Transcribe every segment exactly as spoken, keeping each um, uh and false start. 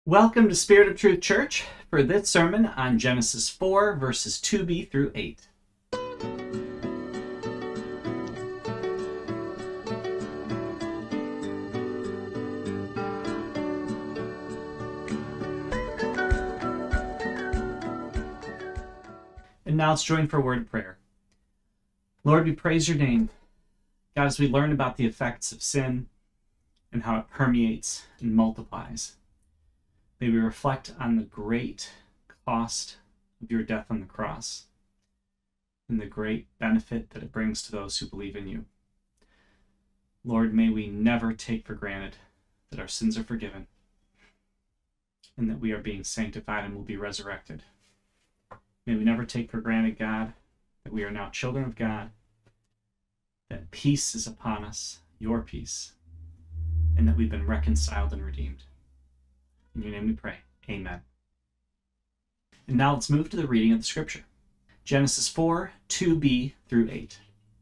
Welcome to Spirit of Truth Church for this sermon on Genesis four, verses two b through eight. And now let's join for a word of prayer. Lord, we praise your name. God, as we learn about the effects of sin and how it permeates and multiplies, may we reflect on the great cost of your death on the cross and the great benefit that it brings to those who believe in you. Lord, may we never take for granted that our sins are forgiven and that we are being sanctified and will be resurrected. May we never take for granted, God, that we are now children of God, that peace is upon us, your peace, and that we've been reconciled and redeemed. In your name we pray. Amen. And now let's move to the reading of the scripture. Genesis four, two b through eight.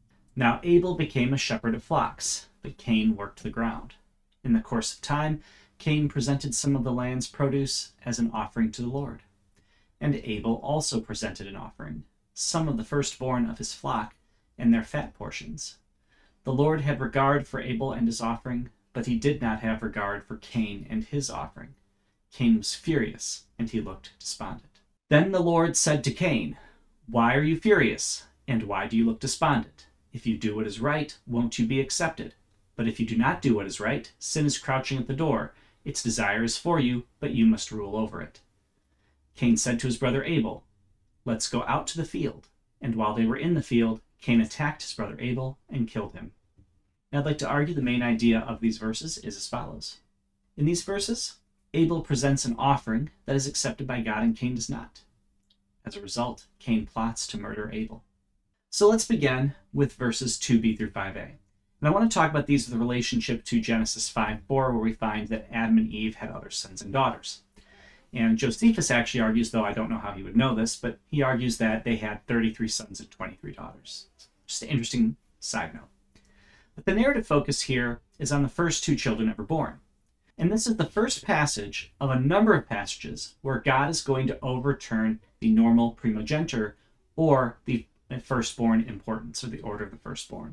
Now Abel became a shepherd of flocks, but Cain worked the ground. In the course of time, Cain presented some of the land's produce as an offering to the Lord. And Abel also presented an offering, some of the firstborn of his flock and their fat portions. The Lord had regard for Abel and his offering, but he did not have regard for Cain and his offering. Cain was furious, and he looked despondent. Then the Lord said to Cain, "Why are you furious, and why do you look despondent? If you do what is right, won't you be accepted? But if you do not do what is right, sin is crouching at the door. Its desire is for you, but you must rule over it." Cain said to his brother Abel, "Let's go out to the field." And while they were in the field, Cain attacked his brother Abel and killed him. Now I'd like to argue the main idea of these verses is as follows. In these verses, Abel presents an offering that is accepted by God and Cain does not. As a result, Cain plots to murder Abel. So let's begin with verses two b through five a. And I want to talk about these with a relationship to Genesis five four, where we find that Adam and Eve had other sons and daughters. And Josephus actually argues, though I don't know how he would know this, but he argues that they had thirty-three sons and twenty-three daughters. Just an interesting side note. But the narrative focus here is on the first two children ever born. And this is the first passage of a number of passages where God is going to overturn the normal primogeniture, or the firstborn importance, or the order of the firstborn.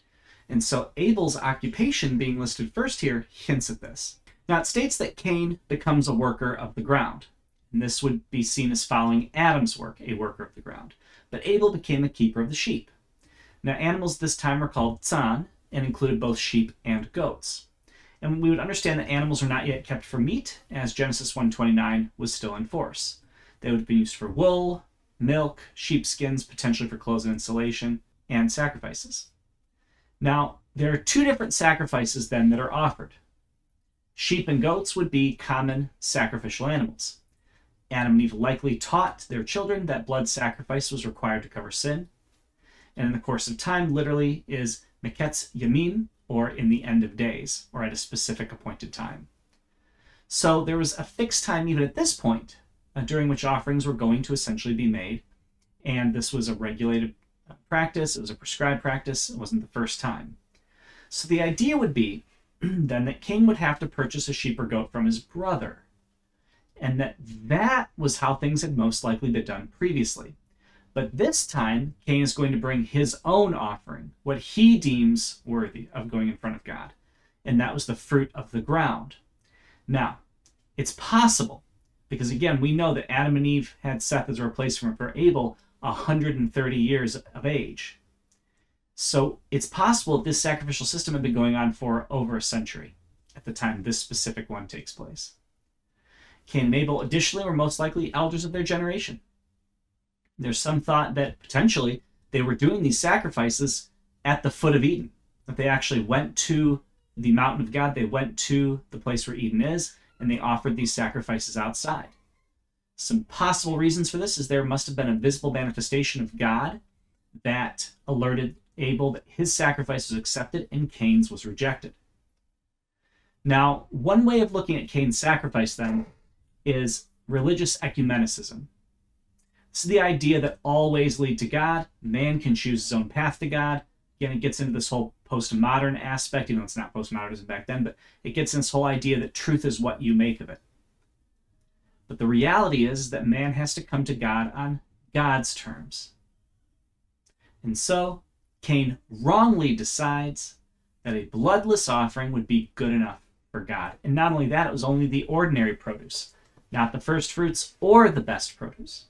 And so Abel's occupation being listed first here hints at this. Now it states that Cain becomes a worker of the ground. And this would be seen as following Adam's work, a worker of the ground. But Abel became a keeper of the sheep. Now animals this time were called tzan, and included both sheep and goats. And we would understand that animals are not yet kept for meat, as Genesis one twenty-nine was still in force. They would be used for wool, milk, sheepskins, potentially for clothes and insulation, and sacrifices. Now, there are two different sacrifices then that are offered. Sheep and goats would be common sacrificial animals. Adam and Eve likely taught their children that blood sacrifice was required to cover sin. And in the course of time, literally, is Meketz Yamim, or in the end of days, or at a specific appointed time. So there was a fixed time even at this point, uh, during which offerings were going to essentially be made, and this was a regulated practice, it was a prescribed practice, it wasn't the first time. So the idea would be then that Cain would have to purchase a sheep or goat from his brother, and that that was how things had most likely been done previously. But this time, Cain is going to bring his own offering, what he deems worthy of going in front of God. And that was the fruit of the ground. Now, it's possible, because again, we know that Adam and Eve had Seth as a replacement for Abel one hundred thirty years of age. So it's possible that this sacrificial system had been going on for over a century at the time this specific one takes place. Cain and Abel additionally were most likely elders of their generation. There's some thought that potentially they were doing these sacrifices at the foot of Eden, that they actually went to the mountain of God, they went to the place where Eden is, and they offered these sacrifices outside. Some possible reasons for this is there must have been a visible manifestation of God that alerted Abel that his sacrifice was accepted and Cain's was rejected. Now, one way of looking at Cain's sacrifice then is religious ecumenicism. This is the idea that all ways lead to God. Man can choose his own path to God. Again, it gets into this whole postmodern aspect, even though it's not postmodernism back then, but it gets in this whole idea that truth is what you make of it. But the reality is that man has to come to God on God's terms. And so Cain wrongly decides that a bloodless offering would be good enough for God. And not only that, it was only the ordinary produce, not the first fruits or the best produce.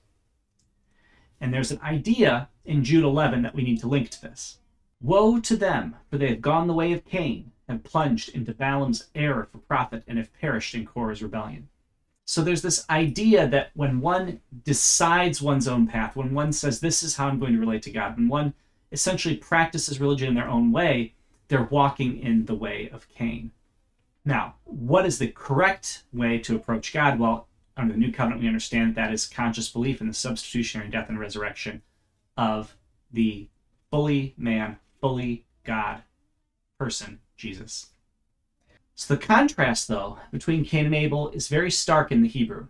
And there's an idea in Jude eleven that we need to link to this. Woe to them, for they have gone the way of Cain, have plunged into Balaam's error for profit, and have perished in Korah's rebellion. So there's this idea that when one decides one's own path, when one says, this is how I'm going to relate to God, when one essentially practices religion in their own way, they're walking in the way of Cain. Now, what is the correct way to approach God? Well, under the New Covenant, we understand that, that is conscious belief in the substitutionary death and resurrection of the fully man, fully God person, Jesus. So the contrast, though, between Cain and Abel is very stark in the Hebrew.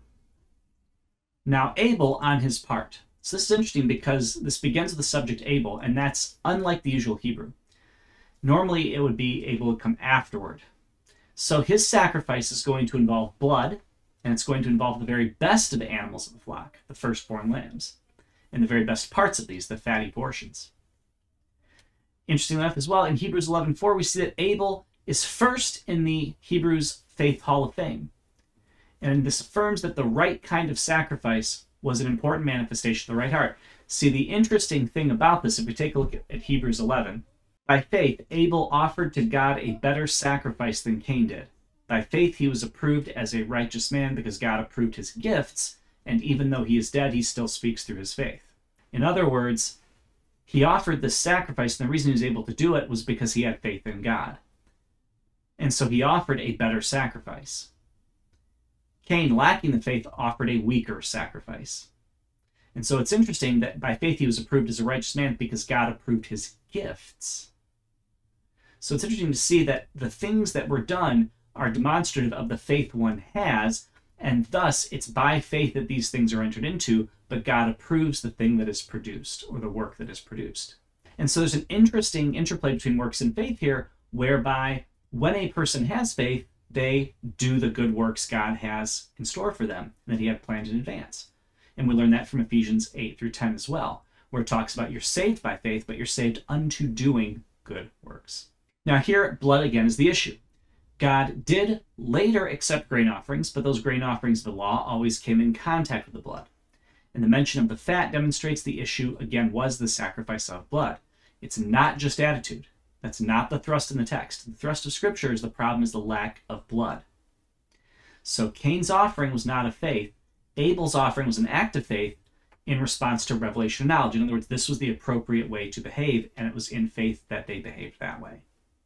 Now, Abel, on his part. So this is interesting because this begins with the subject Abel, and that's unlike the usual Hebrew. Normally, it would be Abel to come afterward. So his sacrifice is going to involve blood, and it's going to involve the very best of the animals of the flock, the firstborn lambs, and the very best parts of these, the fatty portions. Interestingly enough as well, in Hebrews eleven four, we see that Abel is first in the Hebrews Faith Hall of Fame. And this affirms that the right kind of sacrifice was an important manifestation of the right heart. See, the interesting thing about this, if we take a look at, at Hebrews eleven, by faith, Abel offered to God a better sacrifice than Cain did. By faith, he was approved as a righteous man because God approved his gifts, and even though he is dead, he still speaks through his faith. In other words, he offered this sacrifice, and the reason he was able to do it was because he had faith in God. And so he offered a better sacrifice. Cain, lacking the faith, offered a weaker sacrifice. And so it's interesting that by faith he was approved as a righteous man because God approved his gifts. So it's interesting to see that the things that were done are demonstrative of the faith one has, and thus it's by faith that these things are entered into, but God approves the thing that is produced, or the work that is produced. And so there's an interesting interplay between works and faith here, whereby when a person has faith, they do the good works God has in store for them, and that he had planned in advance. And we learn that from Ephesians eight through ten as well, where it talks about you're saved by faith, but you're saved unto doing good works. Now here, blood again is the issue. God did later accept grain offerings, but those grain offerings of the law always came in contact with the blood. And the mention of the fat demonstrates the issue, again, was the sacrifice of blood. It's not just attitude. That's not the thrust in the text. The thrust of Scripture is the problem is the lack of blood. So Cain's offering was not of faith. Abel's offering was an act of faith in response to revelation of knowledge. In other words, this was the appropriate way to behave, and it was in faith that they behaved that way.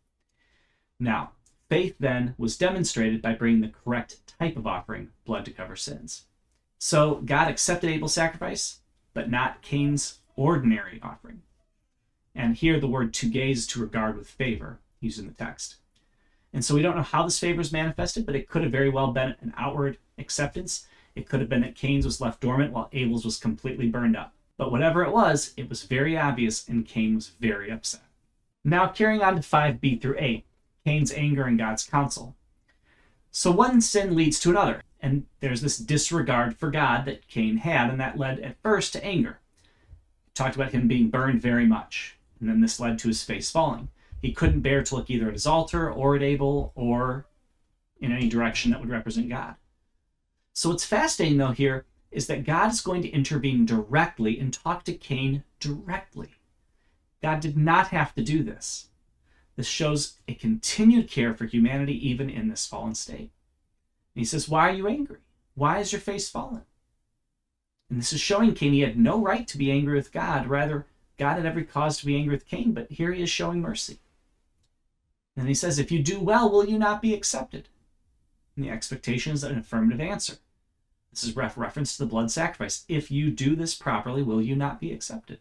Now, faith then was demonstrated by bringing the correct type of offering, blood to cover sins. So God accepted Abel's sacrifice, but not Cain's ordinary offering. And here the word to gaze is to regard with favor, used in the text. And so we don't know how this favor is manifested, but it could have very well been an outward acceptance. It could have been that Cain's was left dormant while Abel's was completely burned up. But whatever it was, it was very obvious, and Cain was very upset. Now carrying on to five b through eight, Cain's anger and God's counsel. So one sin leads to another, and there's this disregard for God that Cain had, and that led at first to anger. We talked about him being burned very much, and then this led to his face falling. He couldn't bear to look either at his altar or at Abel or in any direction that would represent God. So what's fascinating, though, here is that God is going to intervene directly and talk to Cain directly. God did not have to do this. This shows a continued care for humanity even in this fallen state. And he says, why are you angry? Why is your face fallen? And this is showing Cain he had no right to be angry with God. Rather, God had every cause to be angry with Cain, but here he is showing mercy. And he says, if you do well, will you not be accepted? And the expectation is an affirmative answer. This is ref reference to the blood sacrifice. If you do this properly, will you not be accepted?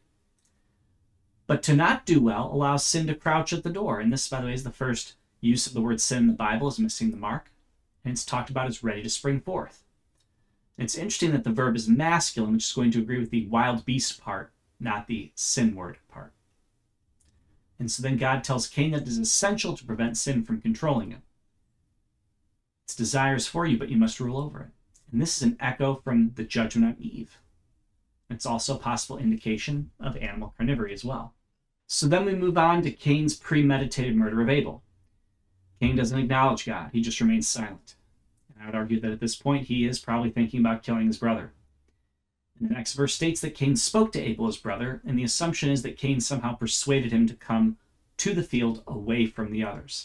But to not do well allows sin to crouch at the door. And this, by the way, is the first use of the word sin in the Bible, is missing the mark. And it's talked about as ready to spring forth. And it's interesting that the verb is masculine, which is going to agree with the wild beast part, not the sin word part. And so then God tells Cain that it is essential to prevent sin from controlling him. Its desires for you, but you must rule over it. And this is an echo from the judgment on Eve. It's also a possible indication of animal carnivory as well. So then we move on to Cain's premeditated murder of Abel. Cain doesn't acknowledge God. He just remains silent. And I would argue that at this point, he is probably thinking about killing his brother. And the next verse states that Cain spoke to Abel, his brother, and the assumption is that Cain somehow persuaded him to come to the field away from the others.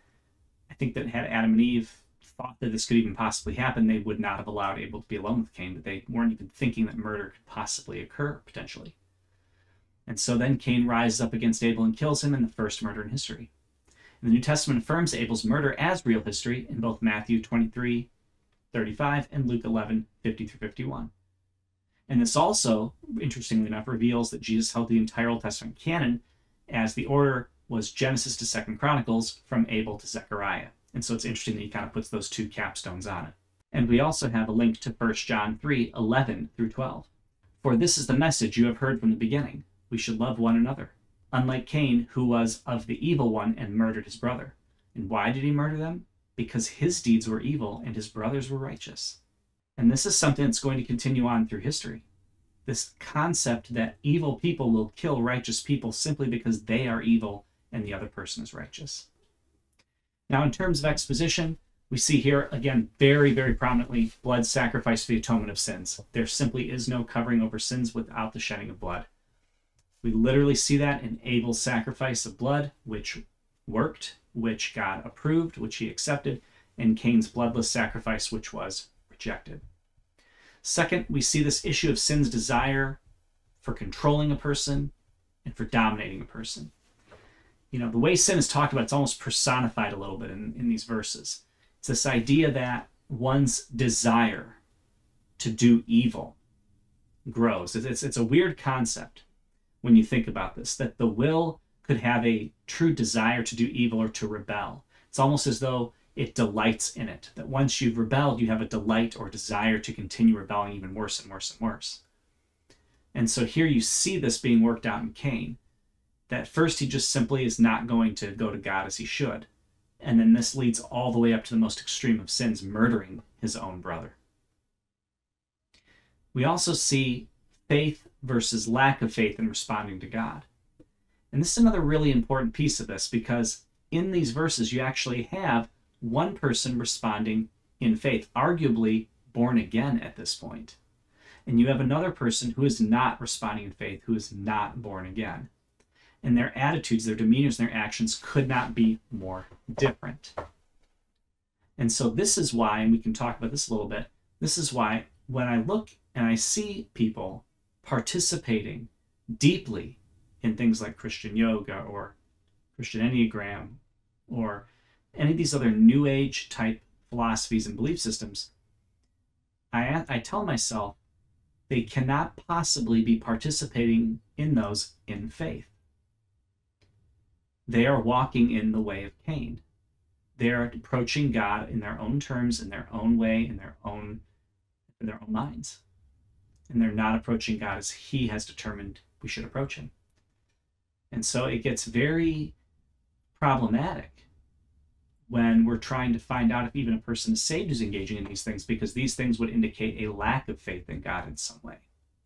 I think that had Adam and Eve thought that this could even possibly happen, they would not have allowed Abel to be alone with Cain, but they weren't even thinking that murder could possibly occur, potentially. And so then Cain rises up against Abel and kills him in the first murder in history. And the New Testament affirms Abel's murder as real history in both Matthew twenty-three thirty-five and Luke eleven fifty through fifty-one. And this also, interestingly enough, reveals that Jesus held the entire Old Testament canon as the order was Genesis to Second Chronicles from Abel to Zechariah. And so it's interesting that he kind of puts those two capstones on it. And we also have a link to First John three eleven through twelve. For this is the message you have heard from the beginning. We should love one another. Unlike Cain, who was of the evil one and murdered his brother. And why did he murder them? Because his deeds were evil and his brothers were righteous. And this is something that's going to continue on through history. This concept that evil people will kill righteous people simply because they are evil and the other person is righteous. Now, in terms of exposition, we see here, again, very, very prominently, blood sacrifice for the atonement of sins. There simply is no covering over sins without the shedding of blood. We literally see that in Abel's sacrifice of blood, which worked, which God approved, which he accepted, and Cain's bloodless sacrifice, which was rejected. Second, we see this issue of sin's desire for controlling a person and for dominating a person. You know, the way sin is talked about, it's almost personified a little bit in, in these verses. It's this idea that one's desire to do evil grows. It's, it's, it's a weird concept when you think about this, that the will could have a true desire to do evil or to rebel. It's almost as though it delights in it, that once you've rebelled, you have a delight or desire to continue rebelling even worse and worse and worse. And so here you see this being worked out in Cain, that first he just simply is not going to go to God as he should. And then this leads all the way up to the most extreme of sins, murdering his own brother. We also see faith versus lack of faith in responding to God. And this is another really important piece of this, because in these verses you actually have one person responding in faith, arguably born again at this point. And you have another person who is not responding in faith, who is not born again. And their attitudes, their demeanors, and their actions could not be more different. And so this is why, and we can talk about this a little bit, this is why when I look and I see people participating deeply in things like Christian yoga or Christian Enneagram or any of these other New Age type philosophies and belief systems, I, I tell myself they cannot possibly be participating in those in faith. They are walking in the way of Cain. They are approaching God in their own terms, in their own way, in their own, in their own minds. And they're not approaching God as he has determined we should approach him. And so it gets very problematic when we're trying to find out if even a person is saved who's engaging in these things, because these things would indicate a lack of faith in God in some way.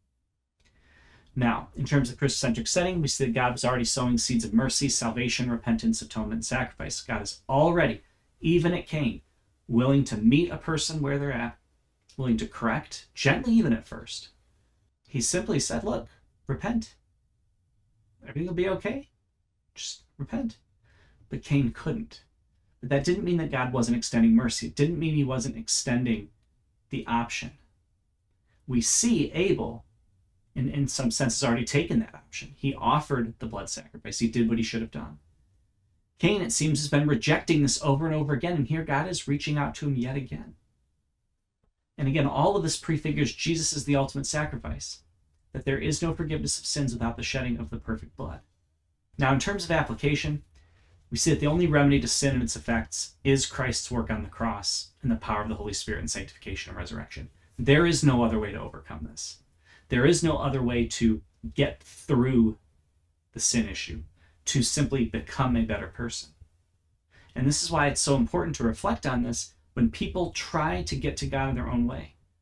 Now, in terms of Christocentric setting, we see that God was already sowing seeds of mercy, salvation, repentance, atonement, and sacrifice. God is already, even at Cain, willing to meet a person where they're at, willing to correct, gently even at first. He simply said, look, repent. Everything will be okay. Just repent. But Cain couldn't. But that didn't mean that God wasn't extending mercy. It didn't mean he wasn't extending the option. We see Abel, in, in some sense, has already taken that option. He offered the blood sacrifice. He did what he should have done. Cain, it seems, has been rejecting this over and over again, and here God is reaching out to him yet again. And again, all of this prefigures Jesus as the ultimate sacrifice, that there is no forgiveness of sins without the shedding of the perfect blood. Now, in terms of application, we see that the only remedy to sin and its effects is Christ's work on the cross and the power of the Holy Spirit in sanctification and resurrection. There is no other way to overcome this. There is no other way to get through the sin issue, to simply become a better person. And this is why it's so important to reflect on this when people try to get to God in their own way.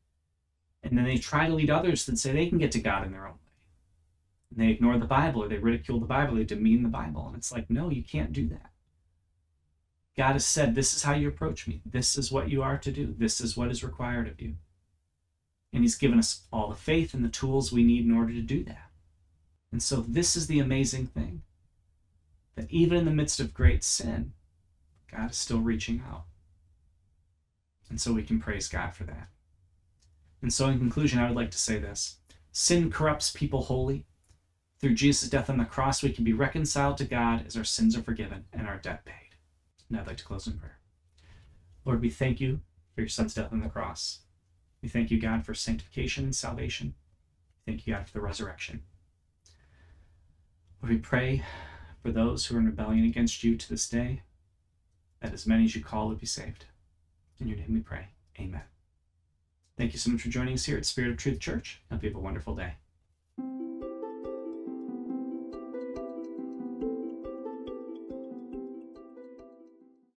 And then they try to lead others that say they can get to God in their own way. And they ignore the Bible, or they ridicule the Bible, they demean the Bible. And it's like, no, you can't do that. God has said, this is how you approach me. This is what you are to do. This is what is required of you. And he's given us all the faith and the tools we need in order to do that. And so this is the amazing thing, that even in the midst of great sin, God is still reaching out. And so we can praise God for that. And so in conclusion, I would like to say this. Sin corrupts people wholly. Through Jesus' death on the cross, we can be reconciled to God as our sins are forgiven and our debt paid. And I'd like to close in prayer. Lord, we thank you for your son's death on the cross. We thank you, God, for sanctification and salvation. Thank you, God, for the resurrection. Lord, we pray for those who are in rebellion against you to this day, that as many as you call would be saved. In your name we pray. Amen. Thank you so much for joining us here at Spirit of Truth Church. I hope you have a wonderful day.